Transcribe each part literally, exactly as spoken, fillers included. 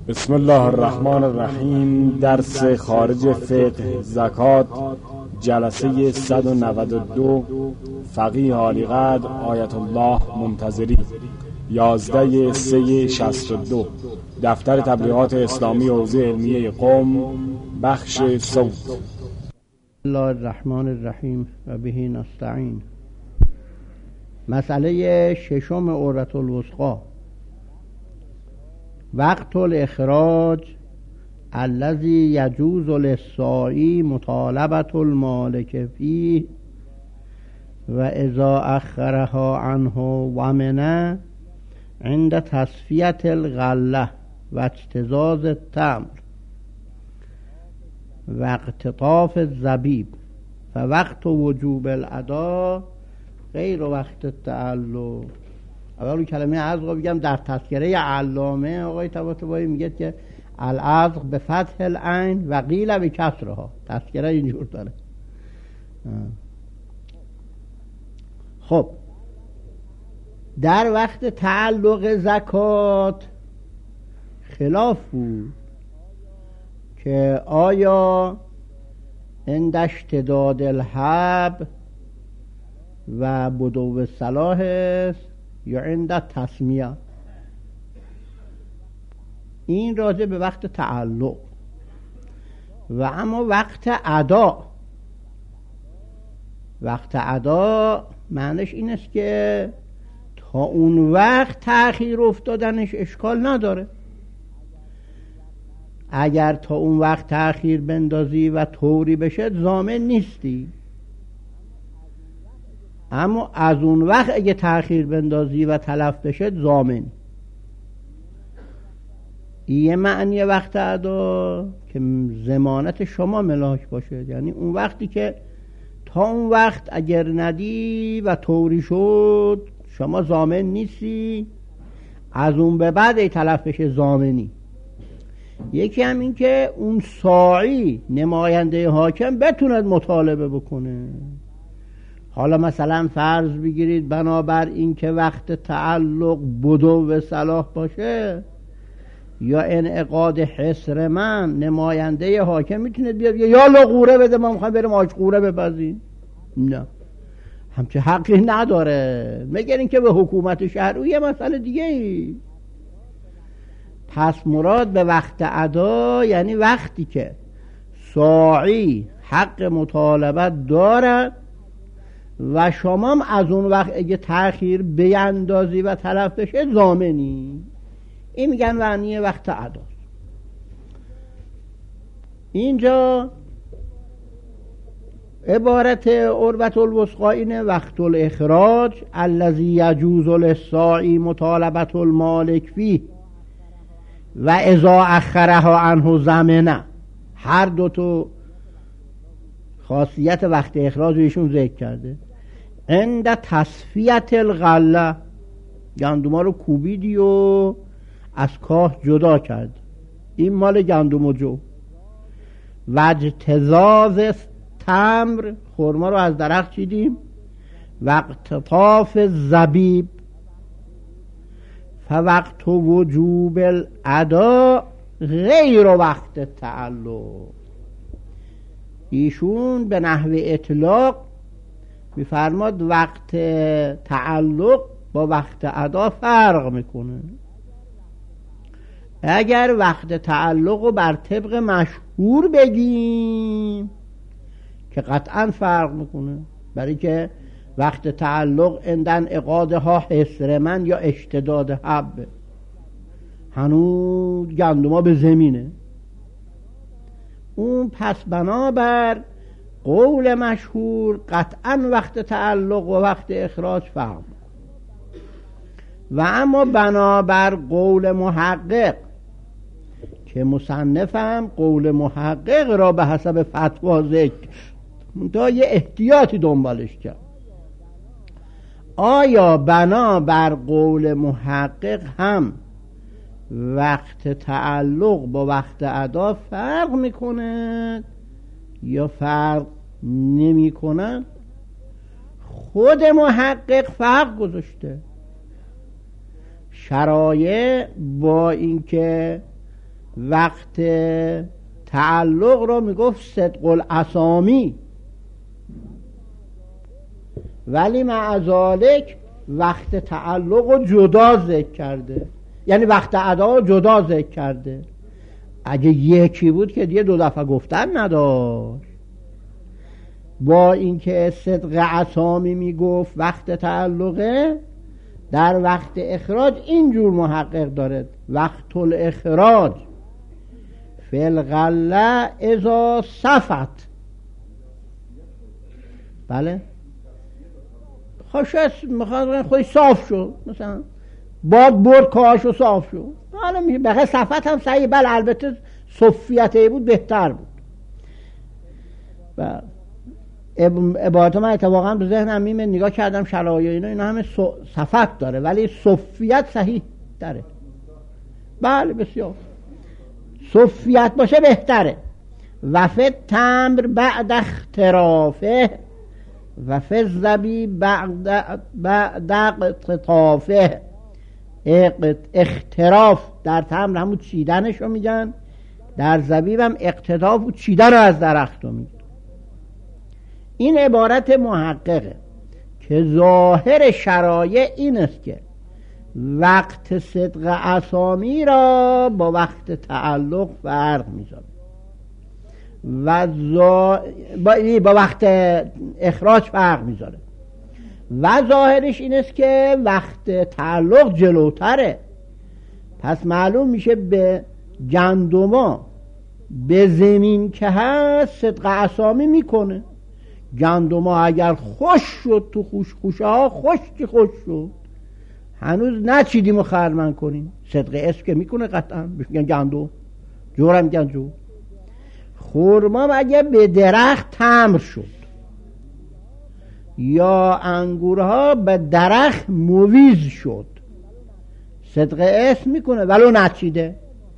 بسم الله الرحمن الرحیم. درس خارج فقه زکات، جلسه صد و نود و دو. فقیه عالیقدر آیت الله منتظری، یازده سه شصت و دو. دفتر تبلیغات اسلامی حوزه علمیه قم، بخش صوت. بسم الله الرحمن الرحیم و به نستعین. مسئله ششم عورة الوثقی. وقت الاخراج الذي يجوز للساعی مطالبة المالک فیه و اذا اخرها عنه ومنه عند تصفیة الغله و اجتزاز التمر و اقتطاف الزبیب فوقت وجوب الاداء غیر وقت التعلق. اول کلمه عزق رو بگم. در تذکره علامه آقای طباطبایی میگه که العزق به فتح العین و قیل به کسرها. تذکره اینجور داره. خب در وقت تعلق زکات خلاف بود که آیا عند اشتداد الحب و بدو صلاح است یا عند تسمیه. این راجع به وقت تعلق. و اما وقت ادا، وقت ادا معنیش این است که تا اون وقت تأخیر افتادنش اشکال نداره. اگر تا اون وقت تأخیر بندازی و طوری بشه ضامن نیستی، اما از اون وقت اگه تأخیر بندازی و تلف بشه ضامن. یه معنی وقت ادا که ضمانت شما ملاک باشه، یعنی اون وقتی که تا اون وقت اگر ندی و طوری شد شما ضامن نیستی، از اون به بعد ای تلف بشه ضامنی. یکی هم این که اون ساعی نماینده حاکم بتوند مطالبه بکنه. حالا مثلا فرض بگیرید بنابر این که وقت تعلق بدو و صلاح باشه یا انعقاد حصر من، نماینده حاکم میتونه بیاد یا لغوره بده ما میخوایم بریم آج قوره بپزیم. نه، همچه حقی نداره، مگر این که به حکومت شهر یه مسئله دیگه ای. پس مراد به وقت ادا یعنی وقتی که ساعی حق مطالبت دارد و شما هم از اون وقت اگه تأخیر بیندازی و تلف بشه ضامنی. این میگن معنی وقت ادا. اینجا عبارت عروة الوثقی اینه: وقت الاخراج الذی یجوز للساعی مطالبة المالک فیه و اذا اخرها عنه ضمنه. هر دو تو خاصیت وقت اخراج ایشون ذکر کرده. عند تصفیت الغله، گندما رو کوبیدی و از کاه جدا کرد، این مال گندم و جو. و اجتزاز تمر، خرما رو از درخت چیدیم. و اقتطاف زبیب فوقت وجوب الادا غیر وقت تعلق. ایشون به نحو اطلاق میفرماد وقت تعلق با وقت ادا فرق میکنه. اگر وقت تعلق رو بر طبق مشهور بگیم که قطعا فرق میکنه، برای که وقت تعلق اندن اقادها حسر من یا اشتداد حب، هنوز گندما به زمینه. اون پس بنابر قول مشهور قطعا وقت تعلق و وقت اخراج فرق میکنه. و اما بنابر قول محقق که مصنفم قول محقق را به حسب فتوا ذکر تا یه احتیاطی دنبالش کرد. آیا بنابر قول محقق هم وقت تعلق با وقت ادا فرق میکنه یا فرق نمیکنه؟ خود محقق فرق گذاشته. شرایع با اینکه وقت تعلق رو میگفت صدق الاسامی، ولی مع ذالک وقت تعلق رو جدا ذکر کرده، یعنی وقت ادا رو جدا ذکر کرده. اگه یکی بود که دیگه دو دفعه گفتن نداشت. با اینکه صدق اسامی میگفت وقت تعلقه، در وقت اخراج اینجور محقق داره: وقت الاخراج فی الغله اذا صفت. بله خوشش میخواد خودش صاف شد، مثلا باد برد کاهاشو صاف شد، حالا میشه بخیر صفت هم صحیح. بله البته صفیته بود بهتر بود. و عبارت من اتفاقا به ذهنم میمه، نگاه کردم شرایع اینا اینا همه صفت داره ولی صفیت صحیح داره. بله بسیار صفیت باشه بهتره. و فی تمر بعد اخترافه و فی الزبی بعد بعد اقتطافه. اختراف در تمر همون چیدنشو میگن، در زبیب هم اقتطاف و چیدن رو از درختو میگن. این عبارت محققه که ظاهر شرایع این است که وقت صدق اسامی را با وقت تعلق فرق میذاره و زا... با... با وقت اخراج فرق میذاره و ظاهرش این است که وقت تعلق جلوتره. پس معلوم میشه به گندما به زمین که هست صدق اسامی میکنه. گندما اگر خوش شد تو خوش خوشه ها خشک خوش شد، هنوز نچیدیم و خرمن کنیم، صدق اسم که میکنه قطعا، بهش میگن گندو، جورم میگن جو. خرما اگه به درخت تمر شد یا انگورها به درخت مویز شد، صدق اسم میکنه ولو نچیده.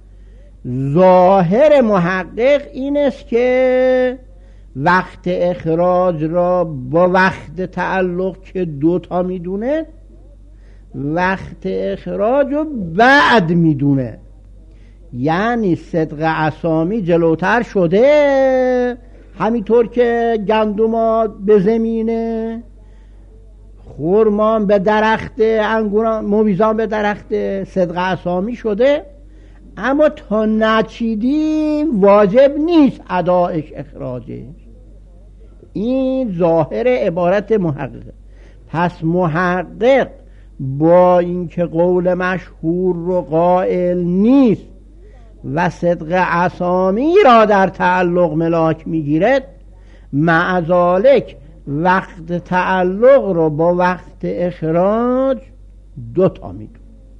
ظاهر محقق این است که وقت اخراج را با وقت تعلق که دوتا میدونه، وقت اخراج رو بعد میدونه، یعنی صدق اسامی جلوتر شده. همینطور که گندما به زمینه، خرمان به درخت، انگوران مویزان به درخت، صدق اسامی شده، اما تا نچیدیم واجب نیست ادایش اخراجش. این ظاهر عبارت محقق. پس محقق با اینکه قول مشهور رو قائل نیست و صدق اسامی را در تعلق ملاک میگیرد، مع ذالک وقت تعلق رو با وقت اخراج دوتا میدون.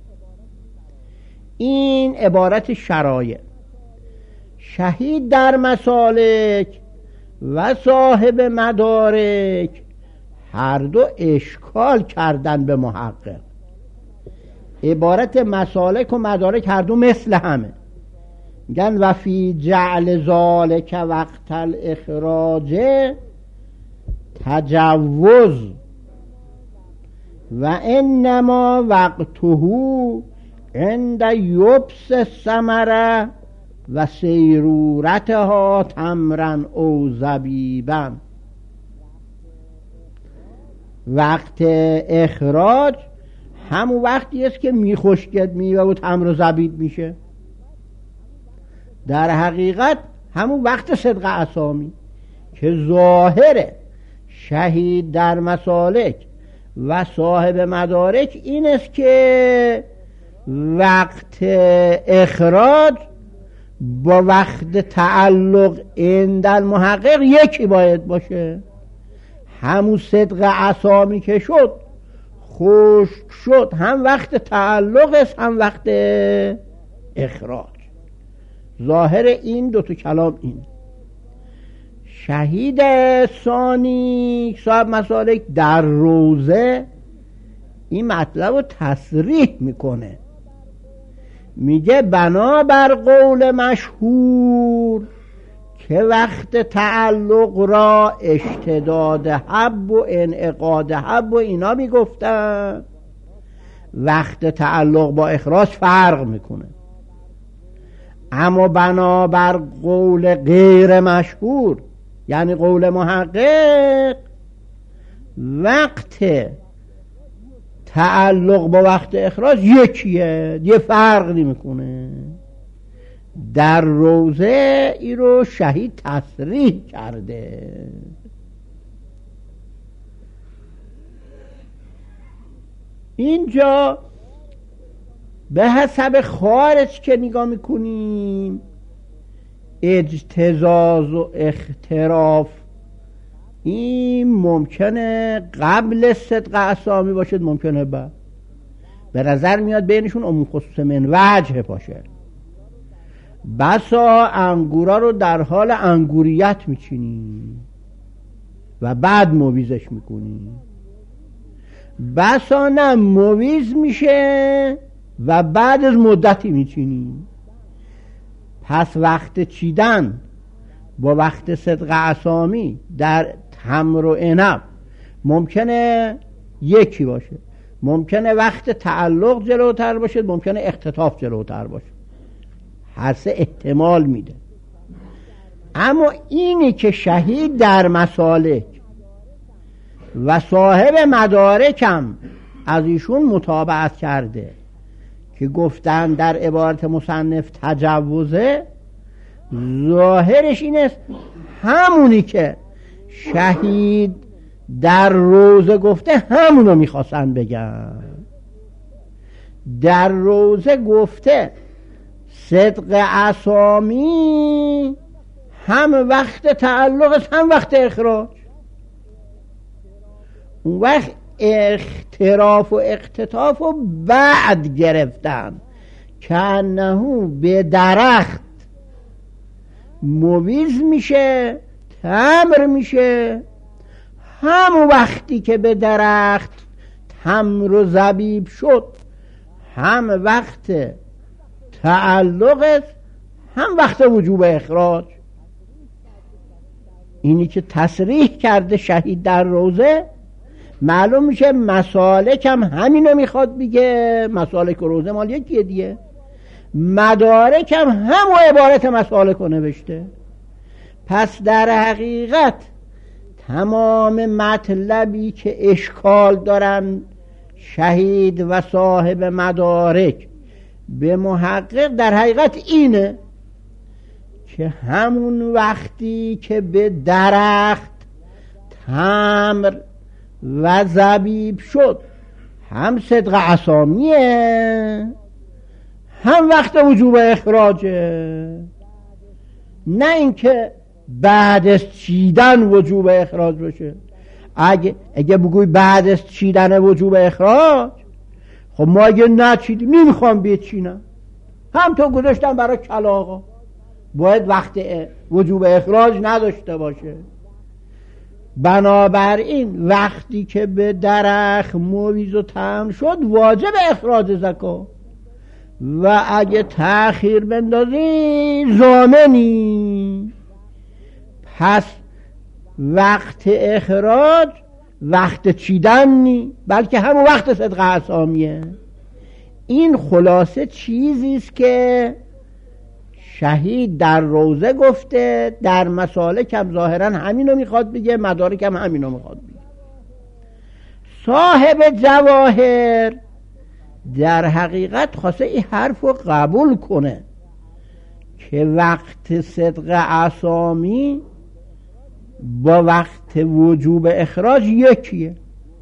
این عبارت شرایع. شهید در مسالک و صاحب مدارک هر دو اشکال کردن به محقق. عبارت مسالک و مدارک هر دو مثل همه، میگن و فی جعل ذالک وقت الاخراج تجوز و انما وقته عند یبس الثمره و سیرورتها تمرن او زبیبا. وقت اخراج همون وقتی است که میخشکد میوه و تمر و زبیب میشه. در حقیقت همون وقت صدق اسامی که ظاهره شهید در مسالک و صاحب مدارک این است که وقت اخراج با وقت تعلق عند المحقق یکی باید باشه. همون صدق اسامی که شد خشک شد هم وقت تعلق است هم وقت اخراج. ظاهر این دو تا کلام این. شهید ثانی صاحب مسالک در روزه این مطلب رو تصریح میکنه، میگه بنابر قول مشهور که وقت تعلق را اشتداد حب و انعقاد حب و اینا میگفتن، وقت تعلق با اخراج فرق میکنه. اما بنابر قول غیر مشهور یعنی قول محقق، وقت تعلق با وقت اخراج یکیه، یه فرق نمیکنه. در روزه ای رو شهید تصریح کرده. اینجا به حسب خارج که نگاه میکنیم اجتزاز و اختراف این ممکنه قبل صدق اسامی باشد، ممکنه بعد. به نظر میاد بینشون عموم خصوص من وجه باشه. بسا انگورا رو در حال انگوریت میچینی و بعد مویزش میکنی، بسا نه مویز میشه و بعد از مدتی میچینی. پس وقت چیدن با وقت صدق اسامی در تمر و عنب ممکنه یکی باشه، ممکنه وقت تعلق جلوتر باشه، ممکنه اختطاف جلوتر باشه، هر سه احتمال میده. اما اینی که شهید در مسالک و صاحب مدارکم از ایشون متابعت کرده که گفتن در عبارت مصنف تجوزه، ظاهرش این است همونی که شهید در روزه گفته همونو میخواستن بگن. در روزه گفته صدق اسامی هم وقت تعلق هم وقت اخراج. اون وقت اختراف و اختطاف و بعد گرفتن که انهو به درخت مویز میشه، تمر میشه، همون وقتی که به درخت تمر و زبیب شد هم وقت تعلق است هم وقت وجوب اخراج. اینی که تصریح کرده شهید در روزه، معلوم میشه مسالک هم همینو میخواد بگه. مسالک و روزه مال یکیه دیگه، مدارک هم همون عبارت مسالک رو نوشته. پس در حقیقت تمام مطلبی که اشکال دارن شهید و صاحب مدارک به محقق در حقیقت اینه که همون وقتی که به درخت تمر و زبیب شد هم صدق اسامیه هم وقت وجوب اخراجه، نه اینکه بعد از چیدن وجوب اخراج بشه. اگه اگه بگوی بعد از چیدن وجوب اخراج، خب ما اگه نچیدیم نمیخوام بچینم، هم تو گذاشتم برای کلاغا، باید وقت وجوب اخراج نداشته باشه. بنابراین وقتی که به درخت مویز و تمر شد واجب اخراج زکات، و اگه تأخیر بندازی ضامنی. پس وقت اخراج وقت چیدن نی، بلکه همون وقت صدق اسامیه. این خلاصه چیزی است که شهید در روزه گفته، در مسالک هم ظاهرا همینو میخواد بگه، مدارک هم همینو میخواد بگه. صاحب جواهر در حقیقت خواسته این حرف رو قبول کنه که وقت صدق اسامی با وقت وجوب اخراج یکیه.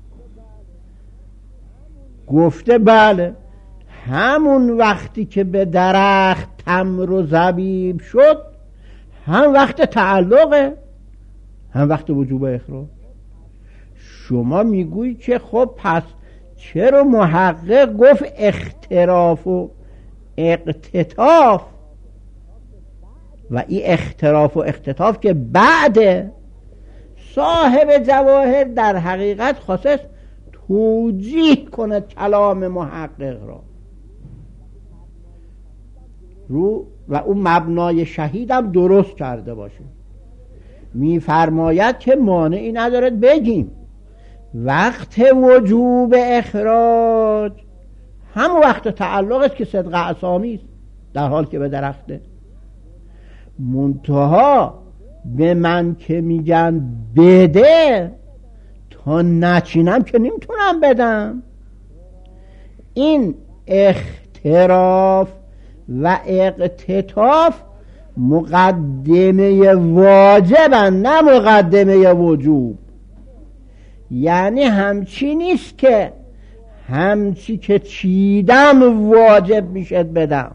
گفته بله، همون وقتی که به درخت تمر و زبیب شد هم وقت تعلقه هم وقت وجوب اخراج. شما میگویی که خب پس چرا محقق گفت اختراف و اقتطاف، و این اختراف و اقتطاف که بعده؟ صاحب جواهر در حقیقت خواست توجیه کنه کلام محقق را رو، و اون مبنای شهیدم درست کرده باشه. میفرماید که مانعی ندارد بگیم وقت وجوب اخراج هم وقت تعلق است که صدق اسامی است، در حال که به درخته. منتها به من که میگن بده، تا نچینم که نمیتونم بدم. این اختراف و اقتطاف مقدمه واجبن، نه مقدمه وجوب. یعنی همچی نیست که همچی که چیدم واجب میشد بدم،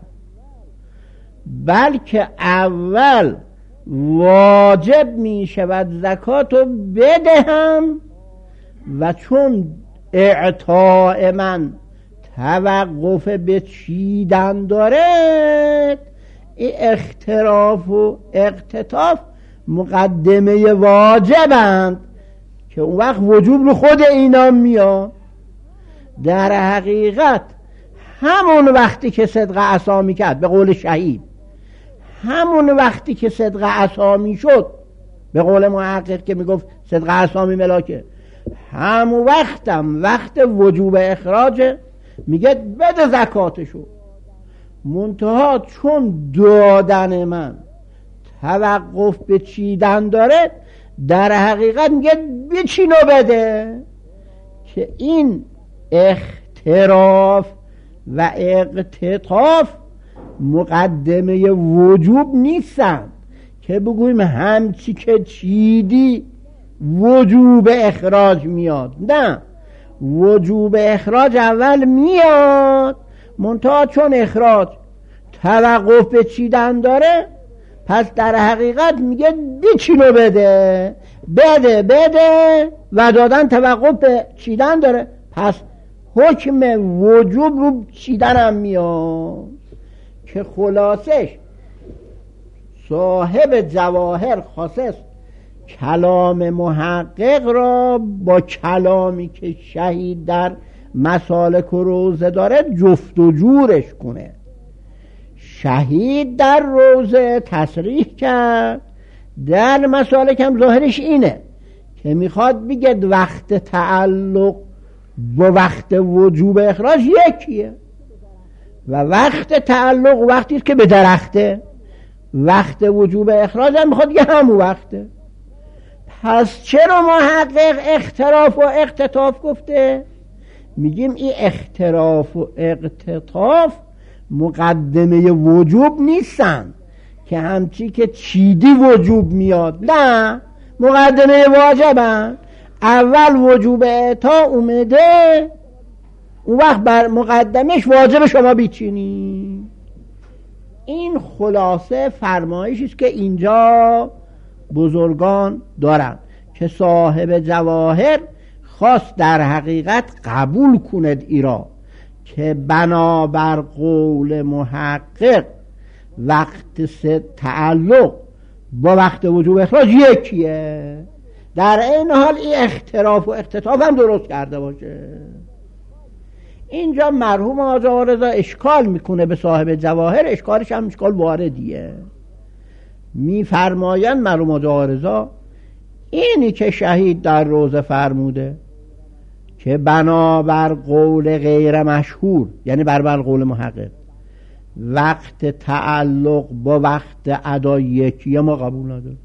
بلکه اول واجب میشود زکاتو بدهم و چون اعطاء من توقف به چیدن داره، این اختراف و اقتطاف مقدمه واجبند که اون وقت وجوب رو خود اینا میاد. در حقیقت همون وقتی که صدق عصا کرد به قول شهید، همون وقتی که صدق عصا شد به قول محقق که میگفت صدق عصا ملاکه، همون وقتم وقت وجوب اخراج، میگه بده زکاتشو. منتها چون دادن من توقف به چیدن داره، در حقیقت میگه بچین و بده، که این اختراف و اقتطاف مقدمه وجوب نیستن که بگوییم همچی که چیدی وجوب اخراج میاد. نه، وجوب اخراج اول میاد، منتها چون اخراج توقف به چیدن داره، پس در حقیقت میگه بچین و بده بده بده و دادن توقف به چیدن داره، پس حکم وجوب رو چیدن هم میاد. که خلاصش صاحب جواهر خاصه کلام محقق را با کلامی که شهید در مسالک و روزه داره جفت و جورش کنه. شهید در روزه تصریح کرد، در مسالک هم ظاهرش اینه که میخواد بگه وقت تعلق با وقت وجوب اخراج یکیه و وقت تعلق وقتی که به درخته، وقت وجوب اخراج هم میخواد بگه همون وقته. پس چرا محقق اختراف و اقتطاف گفته؟ میگیم این اختراف و اقتطاف مقدمه وجوب نیستن که همچی که چیدی وجوب میاد، نه، مقدمه واجبن. اول وجوب اعطا اومده، اون وقت بر مقدمش واجب شما بیچینی. این خلاصه فرمایشی است که اینجا بزرگان دارن که صاحب جواهر خواست در حقیقت قبول کند ایرا که بنابر قول محقق وقت تعلق با وقت وجوب اخراج یکیه، در این حال این اختراف و اقتطاف هم درست کرده باشه. اینجا مرحوم آقا رضا اشکال میکنه به صاحب جواهر، اشکالش هم اشکال واردیه. میفرمایند مرحوم آقا رضا اینی که شهید در روزه فرموده که بنابر قول غیر مشهور، یعنی بر قول محقق، وقت تعلق با وقت ادا یکیه، ما قبول نداریم.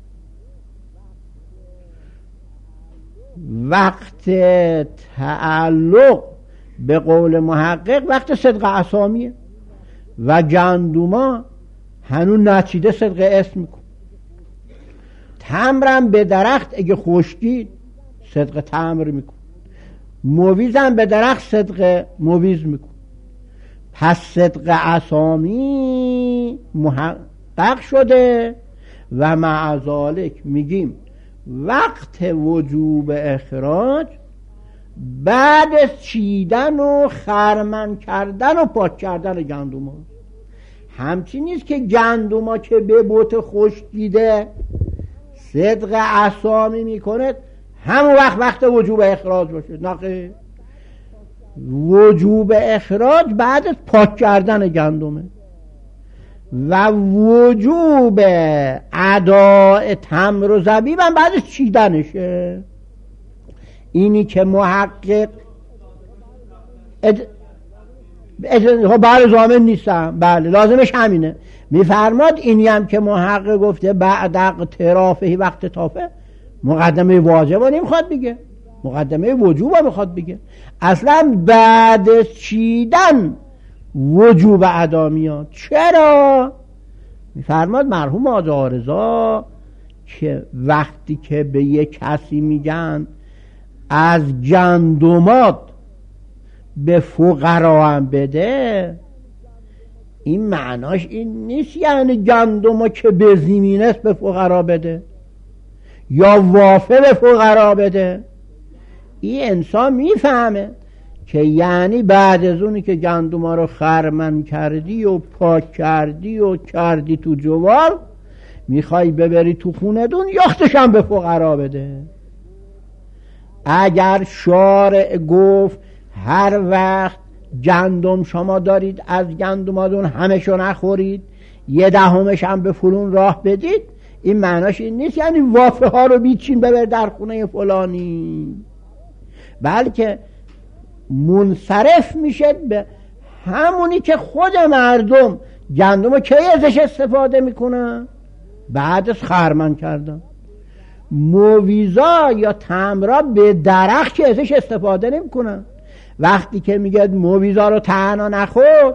وقت تعلق به قول محقق وقت صدق اسامیه و گندوما هنوز نچیده صدق اسم میکن. تمرم به درخت اگه خشکید صدق تمر میکن، مویزم به درخت صدق مویز میکن. پس صدق اسامی محقق شده و مع ذالک میگیم وقت وجوب اخراج بعد از چیدن و خرمن کردن و پاک کردن گندوما. همچین نیست که گندوما که به بوت خشکیده صدق اسامی میکنه همون وقت وقت وجوب اخراج باشه. نه، وجوب اخراج بعد از پاک کردن گندمه و وجوب اداء تمر و زبیب هم بعد از چیدنشه. اینی که محقق اد... اد... بله زامن نیستم، بله لازمش همینه، میفرماد اینی هم که محقق گفته بعد اقترافه وقت تافه، مقدمه واجب رو نمیخواد بگه، مقدمه وجوب رو میخواد بگه. اصلا بعد چیدن وجوب ادا میاد. چرا؟ میفرماد مرحوم آقا رضا که وقتی که به یک کسی میگن از گندمات به فقرا هم بده، این معناش این نیست یعنی گندمو که به زمین است به فقرا بده یا وافه به فقرا بده. این انسان میفهمه که یعنی بعد از اونی که گندما رو خرمن کردی و پاک کردی و کردی تو جوال، میخوای ببری تو خونه دون یختش هم به فقرا بده. اگر شارع گفت هر وقت گندم شما دارید از گندماتون همشو نخورید، یه دهمش هم به فلون راه بدید، این معناش این نیست یعنی وافه ها رو بیچین ببر در خونه فلانی، بلکه منصرف میشه به همونی که خود مردم گندم که ازش استفاده میکنن بعد از خرمن کردن. مویزا یا تمرا به درخت که ازش استفاده نمیکنن. وقتی که میگه مویزا رو تنها نخور،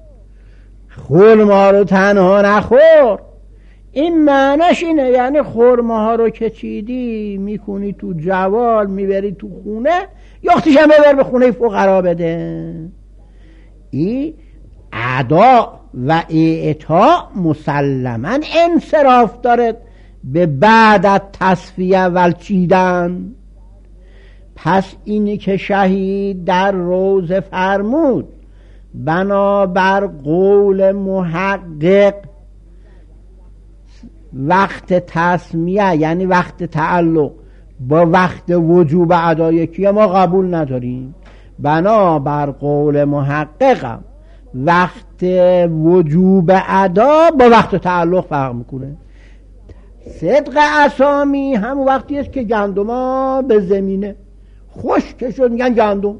خرما رو تنها نخور، این معناش اینه یعنی خرماها رو که چیدی میکنی تو جوال میبری تو خونه، یختیش هم ببر به خونه فقرا بده. این ادا و اعطا مسلما انصراف داره به بعد از تصفیه و چیدن. پس اینی که شهید در روزه فرمود بنابر قول محقق وقت تسمیه یعنی وقت تعلق با وقت وجوب ادا یکیه، ما قبول نداریم. بنابر قول محققم وقت وجوب ادا با وقت تعلق فرق میکنه. صدق اسامی هم وقتی است که گندما به زمینه خشک شد میگن گندم،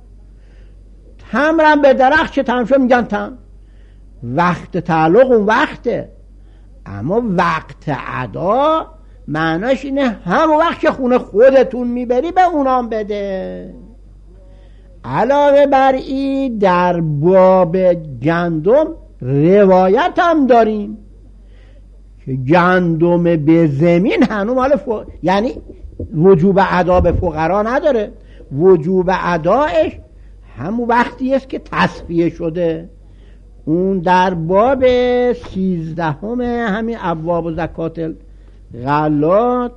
تمرم به درخت که تم شد میگن تم. وقت تعلق اون وقته، اما وقت ادا معناش اینه همون وقت که خونه خودتون میبری به اونام بده. علاوه بر این در باب گندم روایت هم داریم که گندم به زمین هنوز مال فق... یعنی وجوب ادا به فقرا نداره، وجوب ادایش همون وقتی است که تصفیه شده. اون در باب سیزدهم همین ابواب زکات غلات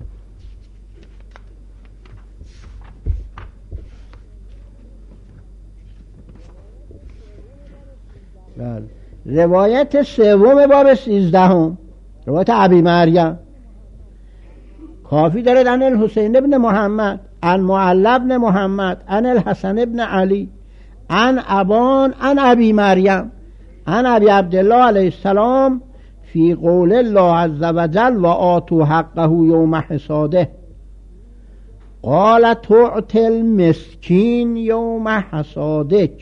روایت سوم باب سیزدهم روایت ابی مریم کافی دارد عن الحسین ابن محمد عن معلی ابن محمد عن الحسن ابن علی عن ابان عن ابی مریم عن ابی عبدالله علیه السلام فی قول الله عز وجل و آتوا حقه یوم حصاده قال تعطی المسکین یوم حصادک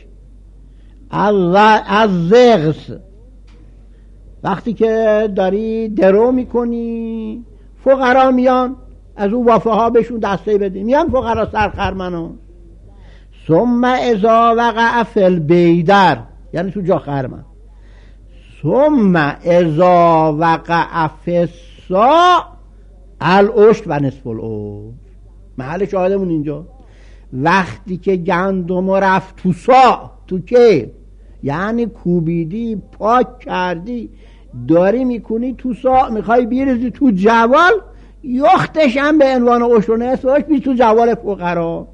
از زغس. وقتی که داری درو میکنی فقرا میان از اون وافه ها بهشون دسته بدی، میان فقرا سرخرمنا. ثم اذا وقع فی البیدر یعنی تو جا خرمن. ثم اذا وقع فی الصاع العشر و نصف العشر. محل شاهدمون اینجا وقتی که گندم رفت تو صاع، تو که یعنی کوبیدی پاک کردی داری میکنی تو صاع میخوای بیرزی تو جوال، یختش هم به عنوان عشر و نصف العشر بی تو جوال فقرا.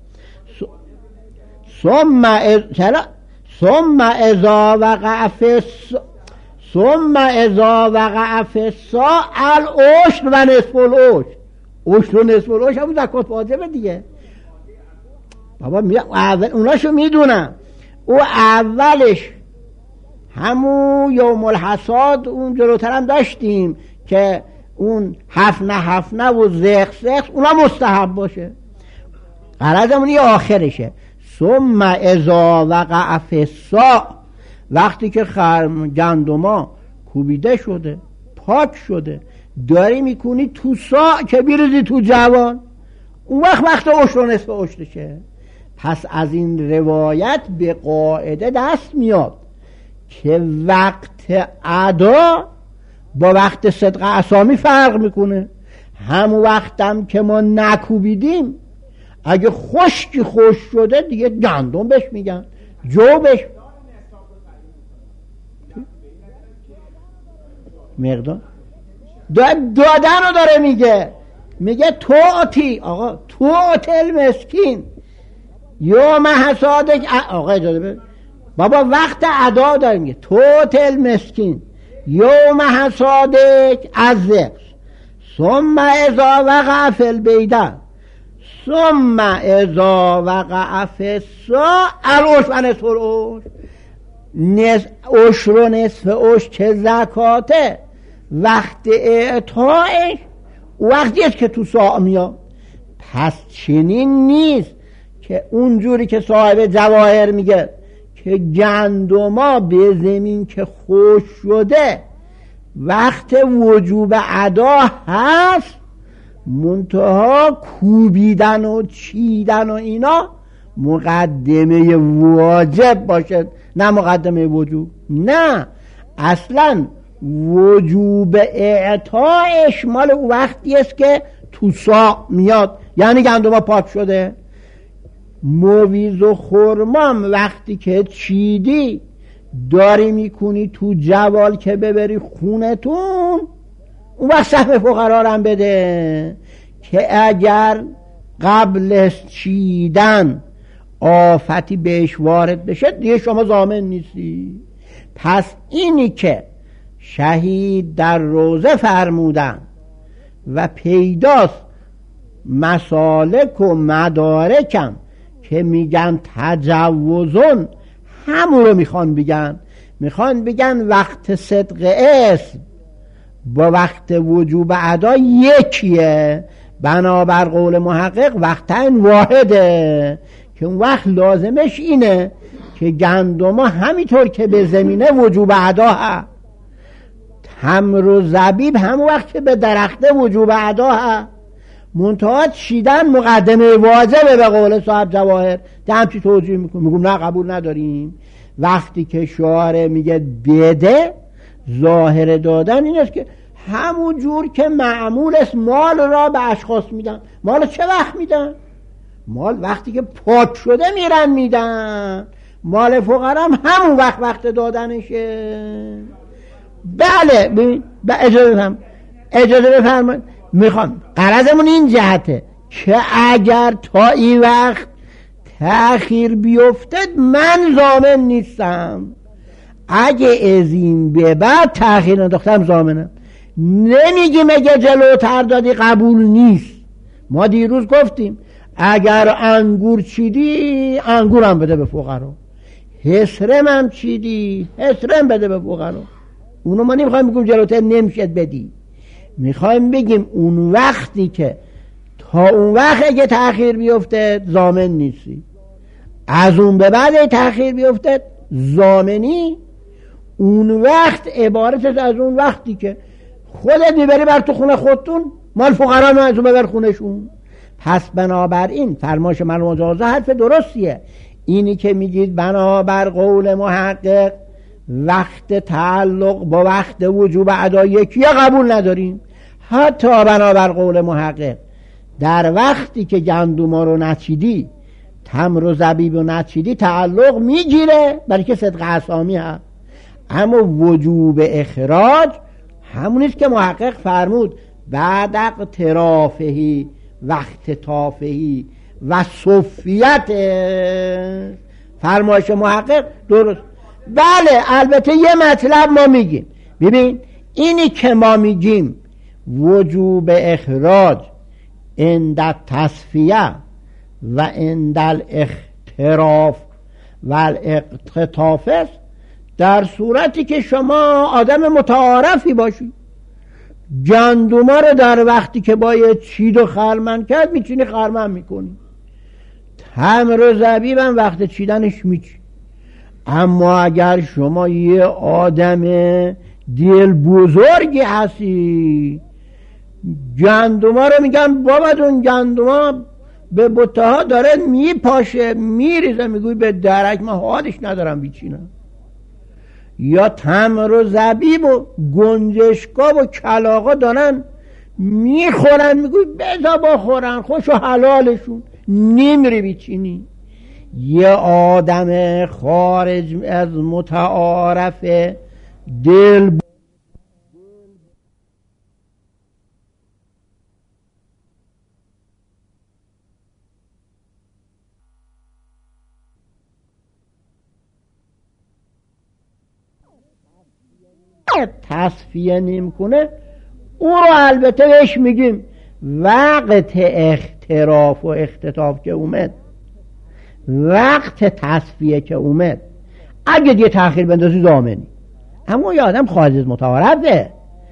ثم از... ثم اذا وقع فی الصاع ثم اذا وقع فی الصاع العشر و نصف العشر. عشر و نصف العشر همون زکات واجبه دیگه. بابا می... اول اوناشو میدونم. او اولش همون یوم الحصاد اون جلوتر هم داشتیم که اون هفنه هفنه و زخ زخ اونا مستحب باشه، غرضمون یه آخرشه. ثم اذا وقع فی الصاع وقتی که خرم گندما کوبیده شده، پاک شده، داری میکنی تو سا که بیرزی تو جوان، اون وقت وقت عشر و نصف عشرشه. پس از این روایت به قاعده دست میاد که وقت ادا با وقت صدق اسامی فرق میکنه. همون وقتم که ما نکوبیدیم اگه خشکی خوش شده دیگه گندم بهش میگن، جو بهش مقدار دادن رو داره میگه. میگه تو آتی آقا تو آتل مسکین یوم حسادک. آقا اجازه بده بابا، وقت ادا داره میگه تو آتل مسکین یوم حسادک از ذکر ثم اذا وقع فی البیدن ثم اذا وقع فی السا العشر و نصف العشر. عشر و نصف عشر که زکاته، وقت اعطایش وقتی است که تو ساع میاد. پس چنین نیست که اونجوری که صاحب جواهر میگه که گندما به زمین که خوش شده وقت وجوب ادا هست، منتها کوبیدن و چیدن و اینا مقدمه واجب باشه نه مقدمه وجوب. نه، اصلا وجوب اعطایش مال وقتی است که تو ساع میاد، یعنی گندما پاک شده. مویز و خرمام وقتی که چیدی داری میکنی تو جوال که ببری خونتون، اون وقت سهم فقرا هم بده که اگر قبل چیدن آفتی بهش وارد بشه دیگه شما ضامن نیستی. پس اینی که شهید در روزه فرمودن و پیداست مسالک و مدارکم که میگن تجوزون، همون رو میخوان بگن. میخوان بگن وقت صدق اسم با وقت وجوب ادا یکیه، بنابر قول محقق وقتین واحده، که اون وقت لازمش اینه که گندما همینطور که به زمینه وجوب ادا هست، تمر و زبیب همون وقت که به درخته وجوب ادا هست، منتها چیدن مقدمه واجبه به قول صاحب جواهر. ده همچی توجیه میکنم، میگم نه قبول نداریم. وقتی که شعاره میگه بده، ظاهر دادن این است که همون جور که معمول است مال را به اشخاص میدن. مال چه وقت میدن؟ مال وقتی که پاک شده میرن میدن. مال فقرا هم همون وقت وقت دادنشه. بله ببین اجازه بفرم اجازه بفرمایید میخوام غرضمون این جهته که اگر تا این وقت تأخیر بیفتد من ضامن نیستم، اگه از این به بعد تأخیر انداختم ضامنم. نمیگیم اگه جلوتر دادی قبول نیست. ما دیروز گفتیم اگر انگور چیدی انگورم بده به فقرا، حسرم هم چیدی حسرم بده به فقرا. اونو ما نمیخوایم بگیم جلوتر نمیشد بدی، میخوایم بگیم اون وقتی که تا اون وقت اگه تأخیر بیفته ضامن نیستی، از اون به بعد اگه تأخیر بیفته ضامنی. اون وقت عبارت از اون وقتی که خودت میبری بر تو خونه خودتون، مال فقرا هم از اون ببر خونشون. پس بنابراین فرمایش مرحوم مجازه حرف درستیه، اینی که میگید بنابر قول محقق وقت تعلق با وقت وجوب ادا یکیه قبول نداریم. حتی بنابر قول محقق در وقتی که گندما رو نچیدی، تمر و زبیب رو نچیدی تعلق میگیره، برای که صدق اسامی هست. اما وجوب اخراج همونیست که محقق فرمود بعد اقترافهی وقت تافهی و صفیت. فرمایش محقق درست. بله البته یه مطلب ما میگیم، ببین اینی که ما میگیم وجوب اخراج عند تصفیه و عند الاختراف و الاقتطاف است در صورتی که شما آدم متعارفی باشی. گندما رو در وقتی که باید چید و خرمن کرد میچینی خرمن میکنی، تمر و زبیب هم وقت چیدنش میچی. اما اگر شما یه آدم دل بزرگی هستی. گندما رو میگن بابا جون گندما به بطه داره میپاشه میریزه، میگوی به درک من حالش ندارم بیچینم. یا تمر و زبیب و گنجشکا و کلاغا دارن میخورن، میگوی بذار بخورن خوش و حلالشون، نمیری بیچینی. یه آدم خارج از متعارف دل تصفیه نمیکنه، او رو البته بهش میگیم وقت اختراف و اختطاف که اومد، وقت تصفیه که اومد، اگه یه تأخیر بندازی ضامنی. اما یه آدم خارج از متعارفه.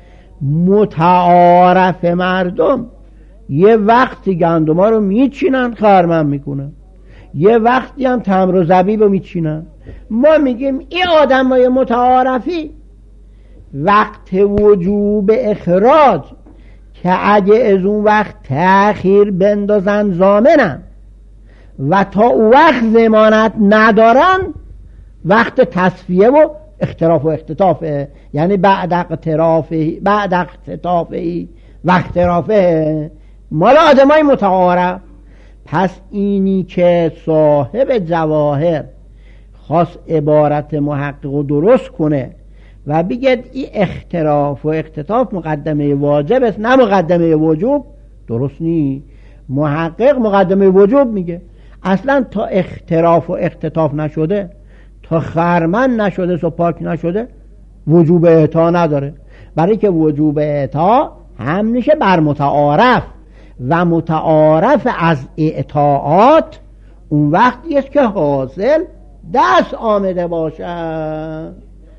متعارف مردم یه وقتی گندما رو میچینن خرمن میکنن، یه وقتی هم تمر و زبیب رو میچینن. ما میگیم این آدمای متعارفی وقت وجوب اخراج که اگه از اون وقت تأخیر بندازن ضامنن و تا اون وقت ضمانت ندارن، وقت تصفیه و اختراف و اختطافه. یعنی بعد اخترافه بعد اختطافه و اخترافه مال آدمای متعارف. پس اینی که صاحب جواهر خواست عبارت محقق رو درست کنه و بگید این اختراف و اختطاف مقدمه واجب است نه مقدمه وجوب، درست نی. محقق مقدمه وجوب میگه. اصلا تا اختراف و اختطاف نشده، تا خرمن نشده، تا پاک نشده، وجوب اعطا نداره. برای که وجوب اعطا هم میشه بر متعارف و متعارف از اعطاعات اون وقتی است که حاصل دست آمده باشه.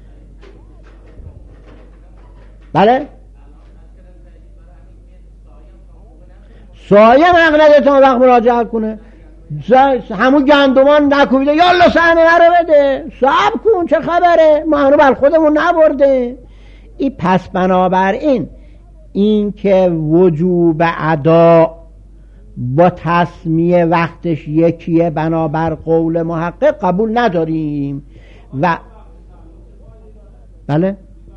بله سایه مقنده تا وقت مراجعه کنه، همون گندمان نکوبیده یالا سهم رو بده، صبر کن چه خبره، ما هنو بر خودمون نبرده. این پس بنابراین این که وجوب ادا با تسمیه وقتش یکیه بنابر قول محقق قبول نداریم. و بله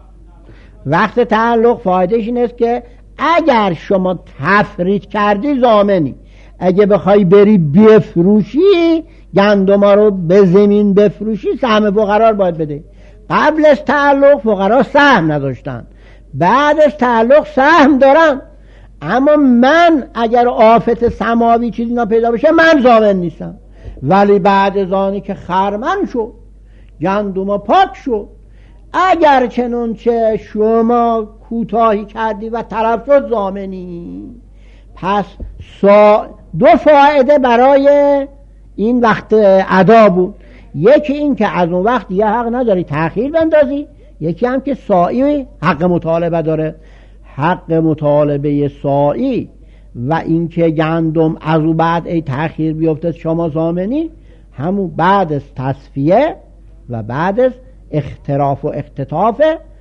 وقت تعلق فایدهش این است که اگر شما تفرید کردی ضامنی، اگه بخوای بری بفروشی گندما رو به زمین بفروشی سهم فقرا باید بده. قبل از تعلق فقرا سهم نداشتن، بعد از تعلق سهم دارن. اما من اگر آفت سماوی چیزی نا پیدا بشه من ضامن نیستم. ولی بعد از آنی که خرمن شد گندما پاک شد، اگر چنانچه شما کوتاهی کردی و طرف شد ضامنی. پس سا دو فایده برای این وقت ادا بود. یکی این که از اون وقت یه حق نداری تأخیر بندازی، یکی هم که سائی حق مطالبه داره. حق مطالبه سائی و این که گندم از اون بعد ای تأخیر بیفته شما ضامنی، همون بعد از تصفیه و بعد از اختراف و اختطاف،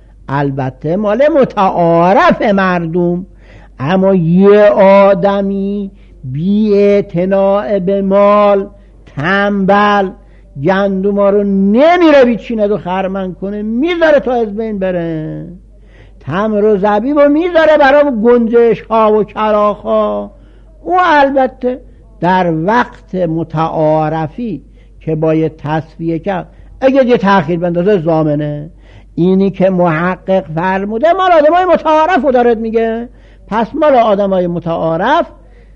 البته مال متعارف مردم. اما یه آدمی بی اعتناء به مال تنبل گندما رو نمیره بیچینه و خرمن کنه، میذاره تا از بین بره. تمر و زبیب رو میذاره برای گنجش ها و کلاغ ها. او البته در وقت متعارفی که باید تصفیه کرد اگه یه تأخیر بندازه ضامنه. اینی که محقق فرموده مال آدمای متعارف رو دارد میگه. پس مال آدمای متعارف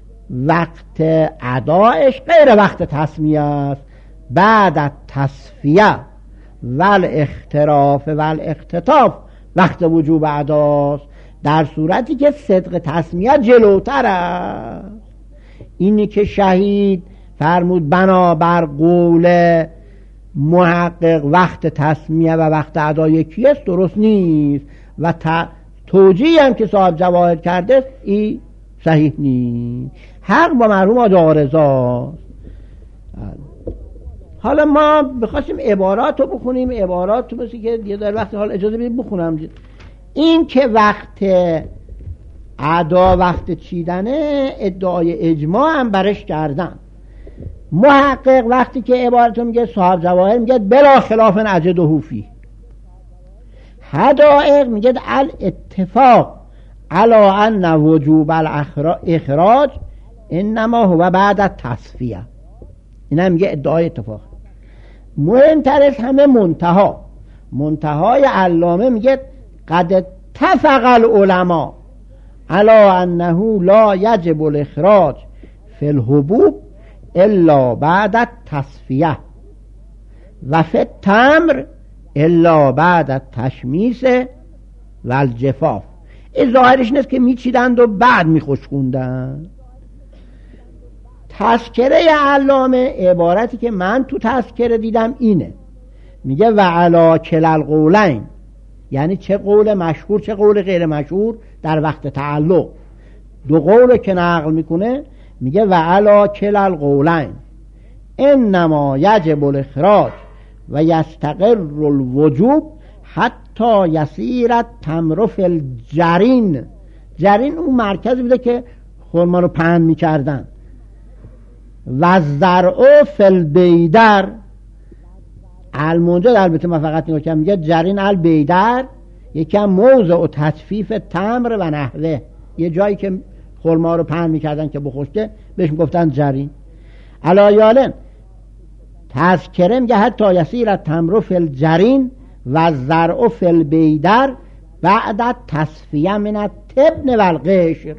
وقت ادایش غیر وقت تسمیه است. بعد تصفیه ول اختراف ول اختطاف وقت وجوب اداست، در صورتی که صدق تسمیه جلوتر است. اینی که شهید فرمود بنابر قول محقق وقت تسمیه و وقت ادا یکیست، درست نیست. و توجیه هم که صاحب جواهر کرده این صحیح نیست. حق با مرحوم آقا رضا. حالا ما بخواستیم عبارات رو بخونیم، عبارات رو مثل که یه در وقت حال اجازه بدید بخونم. این که وقت ادا وقت چیدنه ادعای اجماع هم برش کردن. محقق وقتی که عبارتو میگه صاحب جواهر میگه بلا خلاف اجد و حوفی. حدائق میگه الاتفاق علی ان وجوب الاخراج انما هو بعد التصفیه. این هم میگه ادعای اتفاق. مهمتر از همه منتها منتهای علامه میگه قد اتفق العلماء علی انه لا یجب الاخراج فی الحبوب الا بعد التصفیه و فی التمر الا بعد التشمیس و الجفاف. این ظاهرش نیست که میچیدند و بعد میخشکوندن. تذکره علامه عبارتی که من تو تذکره دیدم اینه، میگه و علا کل القولین، یعنی چه قول مشهور چه قول غیر مشهور در وقت تعلق. دو قول که نقل میکنه میگه و علا کل القولین انما یجب الاخراج و یستقر الوجوب حتی یسیر التمر فی الجرین. جرین اون مرکزی بوده که خرما رو پهن میکردن. و زرع فی البیدر. المونجا البته من فقط نگاه کنم میگه جرین البیدر یکی هم موضع و تطفیف تمر و نحوه، یه جایی که خرما رو پهن میکردن که بخشته بهش میگفتن جرین. علایالن تذکره میگه حتی یسیر التمر فی الجرین و زرع فی البیدر بعد تصفیه من التبن و القشر.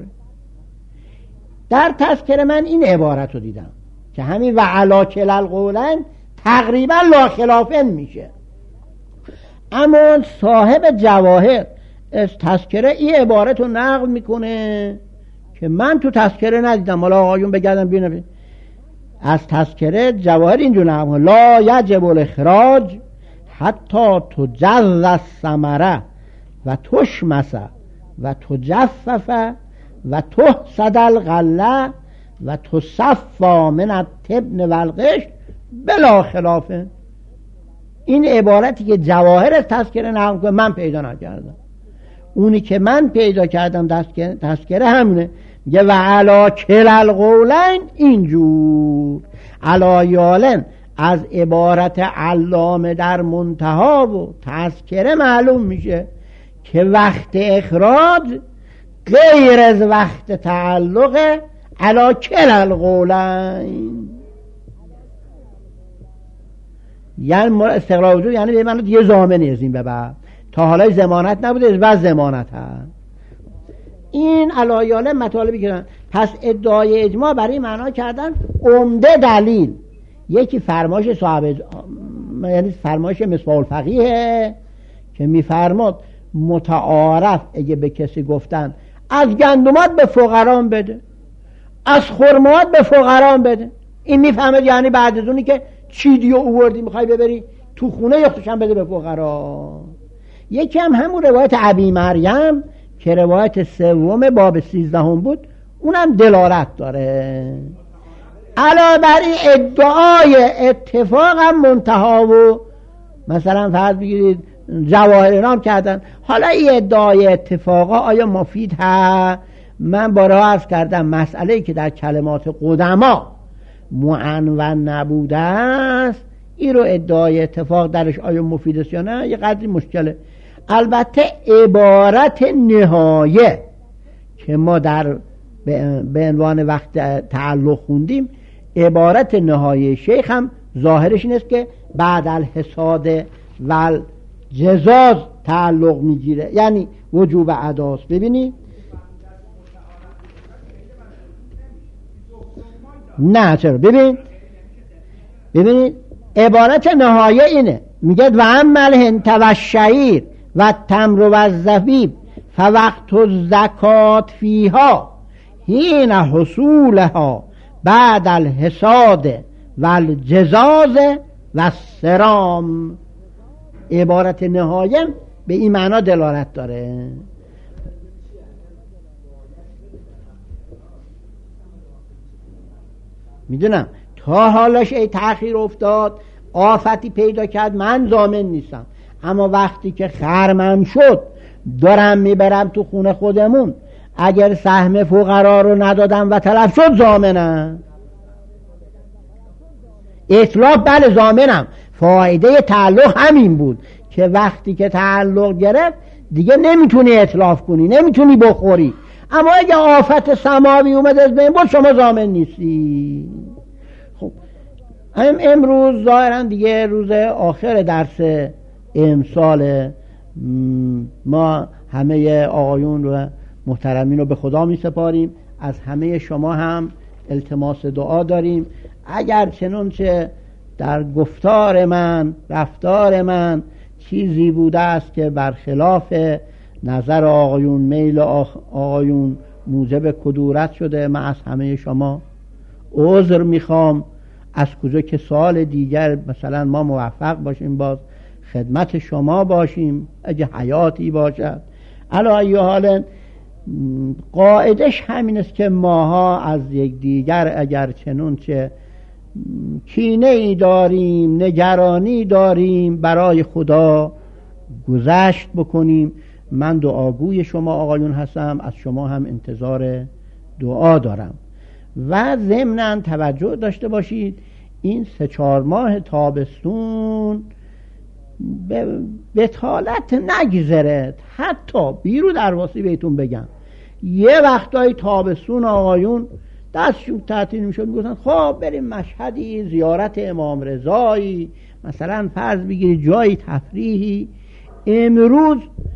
در تذکره من این عبارت رو دیدم که همین و علا کل القولین تقریبا لا خلافن میشه. اما صاحب جواهر از تذکره این عبارت رو نقل میکنه که من تو تذکره ندیدم. حالا آقایون بگردم بینم از تذکره جواهر اینجور نقل لا یجب الاخراج حتی تجز الثمره و تشمس و تجفف و تحصد الغله و تصفا من التبن و القشر بلا خلافه. این عبارتی که جواهر از تذکره نقل کنه من پیدا نکردم. اونی که من پیدا کردم تذکره, تذکره همونه، میگه و علا کل القولین اینجور. علایالن از عبارت علامه در منتها و تذکره معلوم میشه که وقت اخراج غیر از وقت تعلق علا کل القولین. یعنی استقرار وجود یعنی به معنی یه ضامنی از این به بعد، تا حالا ضمانت نبوده از بعد ضمانت هست. این علایالن مطالبی کردن. پس ادعای اجماع برای معنا کردن عمده دلیل یکی فرمایش صاحب یعنی فرمایش مصباح الفقیه که میفرماد متعارف اگه به کسی گفتن از گندمات به فقران بده، از خرمات به فقران بده، این میفهمه یعنی بعد از اونی که چیدی و اووردی میخوای ببری تو خونه یا خوشم بده به فقرا. یکی هم همون روایت ابی مریم که روایت سوم باب سیزدهم بود اونم دلالت داره. علاوه بر این ادعای اتفاق هم منتها و مثلا فرض بگیرید جواهر نام کردن. حالا این ادعای اتفاقا آیا مفید هست؟ من بارها عرض کردم مسئله که در کلمات قدما معنون نبوده است این رو ادعای اتفاق درش آیا مفید است یا نه یه قدری مشکله. البته عبارت نهایه که ما در به عنوان وقت تعلق خوندیم، عبارت نهایه شیخ هم ظاهرش این است که بعد الحساد و جزاز تعلق میگیره، یعنی وجوب اداست. ببینید نه چرا ببین ببینید عبارت نهایه اینه، میگه و عمل هنت و شعیر و تمر و الزبیب فوقت الزکات فیها حین حصولها بعد الحصاد و الجزاز و السرام. عبارت نهایه به این معنا دلالت داره. میدونم تا حالش ای تأخیر افتاد آفتی پیدا کرد من ضامن نیستم، اما وقتی که خرمم شد دارم میبرم تو خونه خودمون، اگر سهم فقرا رو ندادم و تلف شد ضامنم. اتلاف بله ضامنم. فایده تعلق همین بود که وقتی که تعلق گرفت دیگه نمیتونی اتلاف کنی، نمیتونی بخوری. اما اگه آفت سماوی اومد از بین بود شما ضامن نیستی. خب ام امروز ظاهرا دیگه روز آخر درس امسال، ما همه آقایون و محترمین رو به خدا می سپاریم. از همه شما هم التماس دعا داریم. اگر چنانچه در گفتار من، رفتار من چیزی بوده است که برخلاف نظر آقایون، میل آقایون موجب کدورت شده، من از همه شما عذر میخوام. از کجا که سال دیگر مثلا ما موفق باشیم باز خدمت شما باشیم اگه حیاتی باشد. علی ای حال قاعدش همین است که ماها از یک دیگر اگر چنانچه کینه ای داریم، نگرانی داریم، برای خدا گذشت بکنیم. من دعاگوی شما آقایون هستم، از شما هم انتظار دعا دارم. و ضمناً توجه داشته باشید این سه چهار ماه تابستون به بطالت نگذرد. حتی بیرو در واسی بهتون بگم یه وقتای تابستون آقایون دستشون تعطیل میشد، میگفتن خب بریم مشهدی، زیارت امام رضایی، مثلا فرض بگیرید جای تفریحی. امروز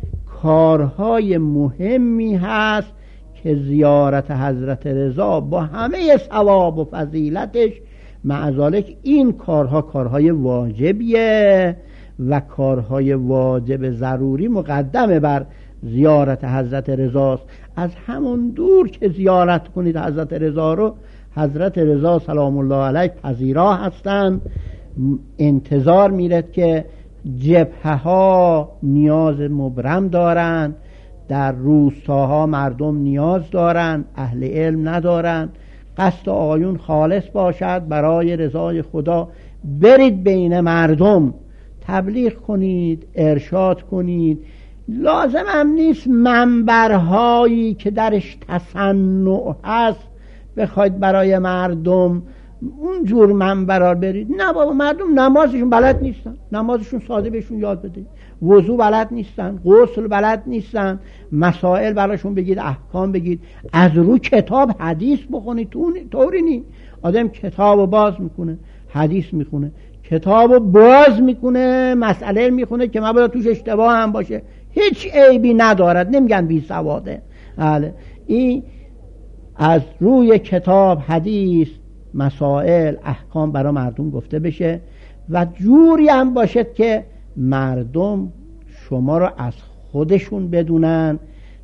کارهای مهمی هست که زیارت حضرت رضا با همه ثواب و فضیلتش، معذالک این کارها کارهای واجبیه و کارهای واجب ضروری مقدمه بر زیارت حضرت رضاست. از همون دور که زیارت کنید حضرت رضا رو، حضرت رضا سلام الله علیه پذیرا هستند. انتظار میرد که جبهه ها نیاز مبرم دارن، در روستاها مردم نیاز دارن، اهل علم ندارن. قصد آقایون خالص باشد برای رضای خدا، برید بین مردم تبلیغ کنید، ارشاد کنید. لازم هم نیست منبرهایی که درش تصنع هست بخواید برای مردم اون جور منبرها برید. نه بابا، مردم نمازشون بلد نیستن، نمازشون ساده بهشون یاد بده. وضو بلد نیستن، غسل بلد نیستن، مسائل براشون بگید، احکام بگید. از رو کتاب حدیث بخونید. طوری نی آدم کتاب باز میکنه حدیث میخونه، کتاب باز میکنه مسئله میخونه که مبادا توش اشتباه هم باشه، هیچ عیبی ندارد، نمیگن بی سواده. بله، این از روی کتاب حدیث مسائل احکام برای مردم گفته بشه و جوری هم باشد که مردم شما رو از خودشون بدونن.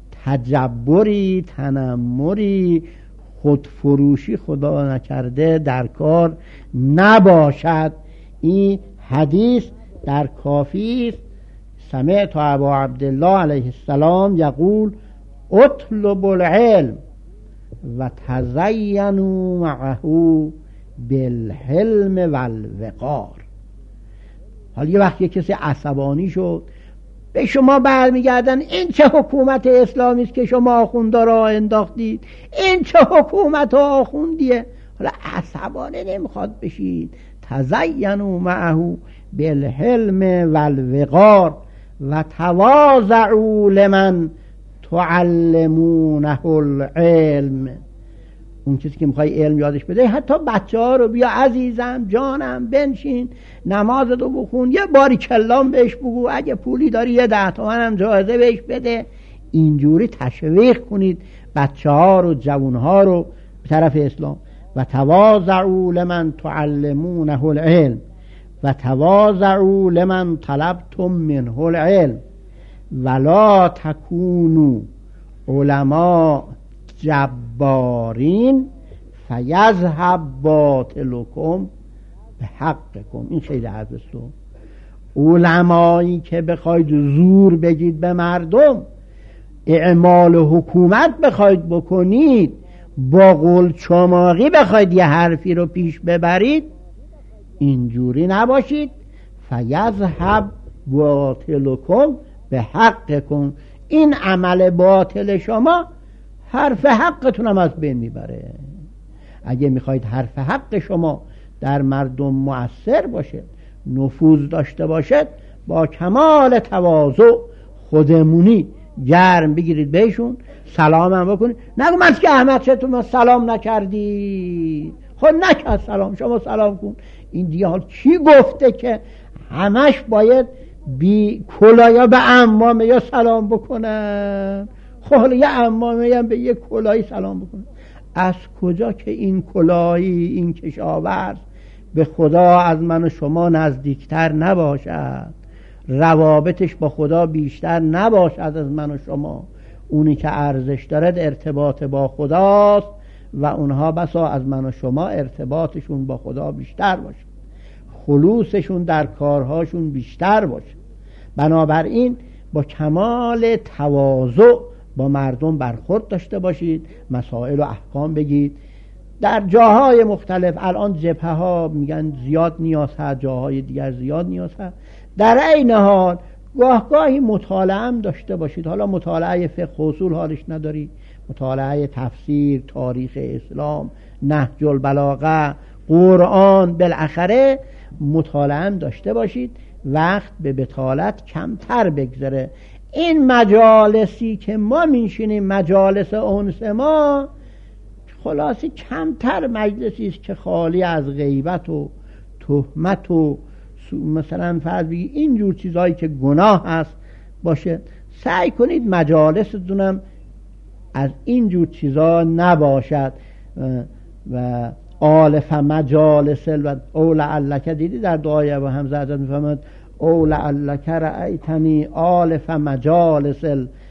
تجبری، تنمری، خودفروشی خدا نکرده در کار نباشد. این حدیث در کافی است. سمعت ابا عبدالله علیه السلام یقول اطلب العلم و تزینوا معه بالحلم والوقار. حالا یه وقت یه کسی عصبانی شد به شما برمیگردن این چه حکومت اسلامی است که شما آخوندا را انداختید، این چه حکومت آخوندیه. حالا عصبانی نمیخواد بشید. تزینوا معه بالحلم والوقار و تواضعوا لمن تعلمونه العلم. اون کسی که میخوای علم یادش بده، حتی بچه ها رو بیا عزیزم جانم بنشین نمازتو بخون، یه باری کلام بهش بگو، اگه پولی داری یه ده تومن هم جایزه بهش بده. اینجوری تشویق کنید بچه ها رو، جوان ها رو به طرف اسلام. و تواضعوا لمن تعلمونه العلم و تواضعوا لمن طلبتم منه العلم ولا تکونوا علماء جبارین فیذهب باطلکم به حقکم. این خیلی حرف است. علمایی که بخواید زور بگید به مردم، اعمال حکومت بخواید بکنید، با قول چماقی بخواید یه حرفی رو پیش ببرید، اینجوری نباشید. فیذهب باطلکم به حقکم. این عمل باطل شما حرف حقتون هم از بین میبره. اگه میخواید حرف حق شما در مردم مؤثر باشه، نفوذ داشته باشد، با کمال تواضع خودمونی گرم بگیرید بهشون، سلام هم بکنید. نگو من که احمد چطور سلام نکردی؟ خود نکرد سلام، شما سلام کن. این دیگه حال کی گفته که همش باید بی کلایا به عمامه یا سلام بکنن؟ خب حالا یه عمامه هم به یه کلایی سلام بکنن. از کجا که این کلایی، این کشاورز به خدا از من و شما نزدیکتر نباشد، روابطش با خدا بیشتر نباشد از من و شما؟ اونی که ارزش دارد ارتباط با خداست و اونها بسا از من و شما ارتباطشون با خدا بیشتر باشه، خلوصشون در کارهاشون بیشتر باشه. بنابراین با کمال تواضع با مردم برخورد داشته باشید، مسائل و احکام بگید. در جاهای مختلف الان جبهه ها میگن زیاد نیاز هست، جاهای دیگر زیاد نیاز هست. در عین حال گاه گاهی مطالعه هم داشته باشید. حالا مطالعه فقه اصول حالش نداری، مطالعه تفسیر، تاریخ اسلام، نهج البلاغه، قرآن، بالاخره مطالعه هم داشته باشید. وقت به بطالت کمتر بگذره. این مجالسی که ما میشینیم، مجالس انس ما، خلاصی کمتر مجلسی است که خالی از غیبت و تهمت و مثلا فرض بگی اینجور چیزهایی که گناه هست باشه. سعی کنید مجالستونم از اینجور چیزها نباشد. و آلف مجالس و او لعلک، دیدی در دعای ابو حمزه حضرت میفرماد او لعلک رأیتنی آلف مجالس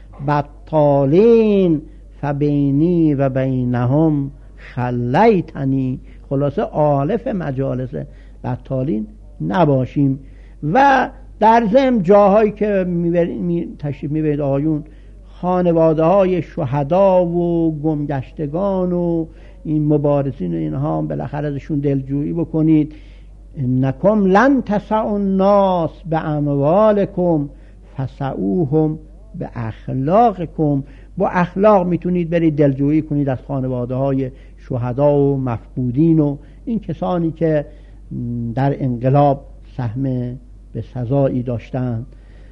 البطالین فبینی و بینهم خلیتنی. خلاصه آلف مجالس بطالین نباشیم. و در ضمن جاهایی که می تشریف میبرید آقایون، خانواده های شهدا و گمگشتگان و این مبارزین و اینها هم بالاخره ازشون دلجویی بکنید. انکم لن تسعوا الناس باموالکم فسعوهم باخلاقکم. با اخلاق میتونید برید دلجویی کنید از خانواده های شهدا و مفقودین و این کسانی که در انقلاب سهم به سزایی داشتند.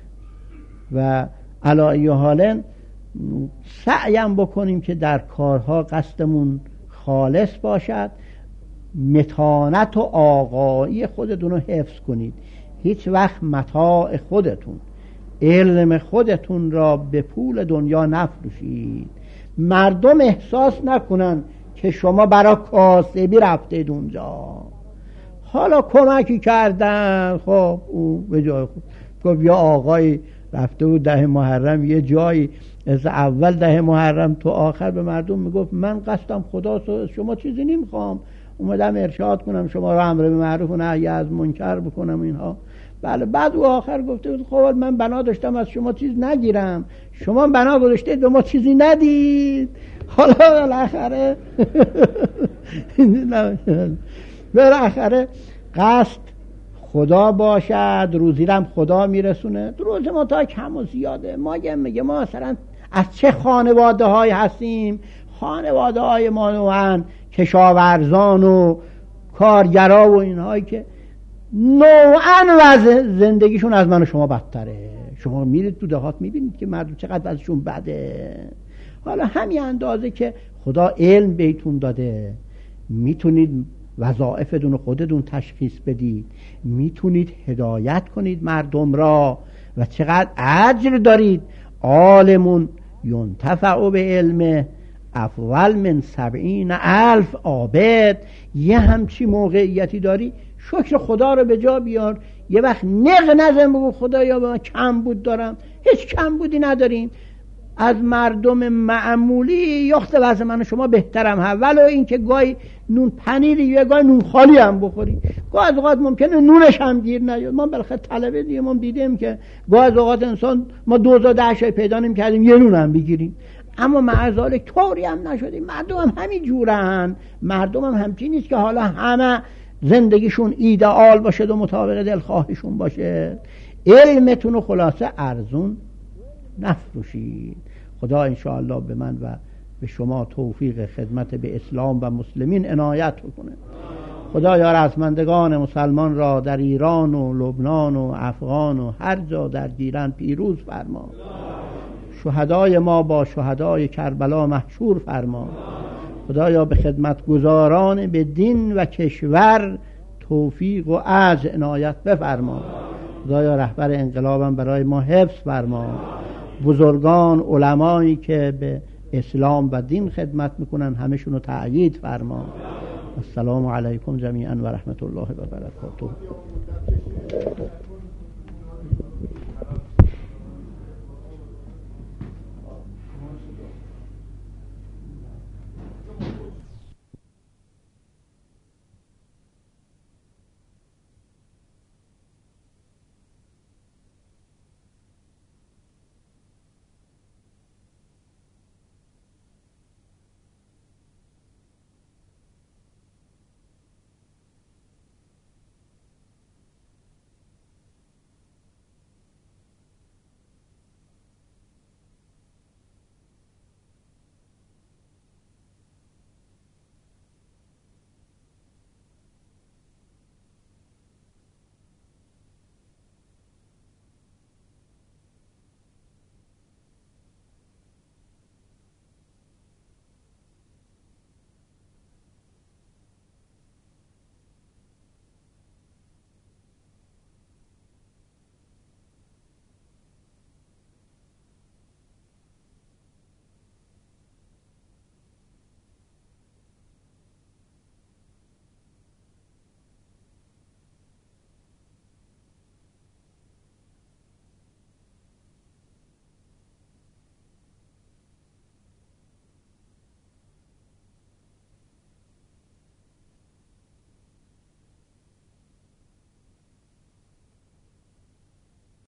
و علی ای حال سعیم بکنیم که در کارها قصدمون خالص باشد. متانت و آقایی خودتون رو حفظ کنید. هیچ وقت متاع خودتون، علم خودتون را به پول دنیا نفروشید. مردم احساس نکنن که شما برای کاسبی رفتید اونجا. حالا کمکی کردن، خب او به جای خود گفت یا آقای رفته بود ده محرم یه جایی، از اول ده محرم تو آخر به مردم میگفت من قصدم خداست، شما چیزی نمیخوام، اومدم ارشاد کنم شما رو امر به معروف و نهی از منکر بکنم اینها. بله. بعد او آخر گفته بود خب من بنا داشتم از شما چیز نگیرم، شما بنا گذاشتید به ما چیزی ندید. حالا بالاخره بالاخره قصد خدا باشد، روزیرم خدا میرسونه. روز ما تا کم و زیاده. ما میگه ما مثلا از چه خانواده های هستیم؟ خانواده های ما نوعاً کشاورزان و کارگرا و اینهایی که نوعاً وضع زندگیشون از من و شما بدتره. شما میرید تو دهات میبینید که مردم چقدر وضعشون بده. حالا همین اندازه که خدا علم بهتون داده، میتونید وظایفتون رو خودتون تشخیص بدید، میتونید هدایت کنید مردم را و چقدر اجر دارید. عالمون ینتفع به علمه افضل من سبعین الف عابد. یه همچی موقعیتی داری، شکر خدا رو به جا بیار. یه وقت نق نزن بگو خدایا من کم بود دارم. هیچ کم بودی نداریم. از مردم معمولی یخت وضع من و شما بهترم ها. ولو این که گاهی نون پنیری یا گاهی نون خالی هم بخوری، گاهی از اوقات ممکنه نونش هم گیر نیاد. ما بالاخره طلبه دیگه ما دیدیم که گاهی از اوقات انسان ما دوزا ده شای پیدا نمی کردیم یه نون هم بگیریم، اما معذالک طوری هم نشدیم. مردم هم همین جورن. مردم هم همچین نیست که حالا همه زندگیشون ایدئال باشه و مطابق دلخواهشون باشه. علمتون رو خلاصه ارزون نفروشید. خدا انشاءالله به من و به شما توفیق خدمت به اسلام و مسلمین عنایت بکنه. خدایا رزمندگان مسلمان را در ایران و لبنان و افغان و هر جا درگیرند پیروز فرما. شهدای ما با شهدای کربلا محشور فرما. خدایا به خدمتگزاران به دین و کشور توفیق و عجز عنایت بفرما. خدایا رهبر انقلابم برای ما حفظ فرما. بزرگان علمایی که به اسلام و دین خدمت میکنن همشون رو تأیید فرما. السلام علیکم جمیعا و رحمت الله و برکاته.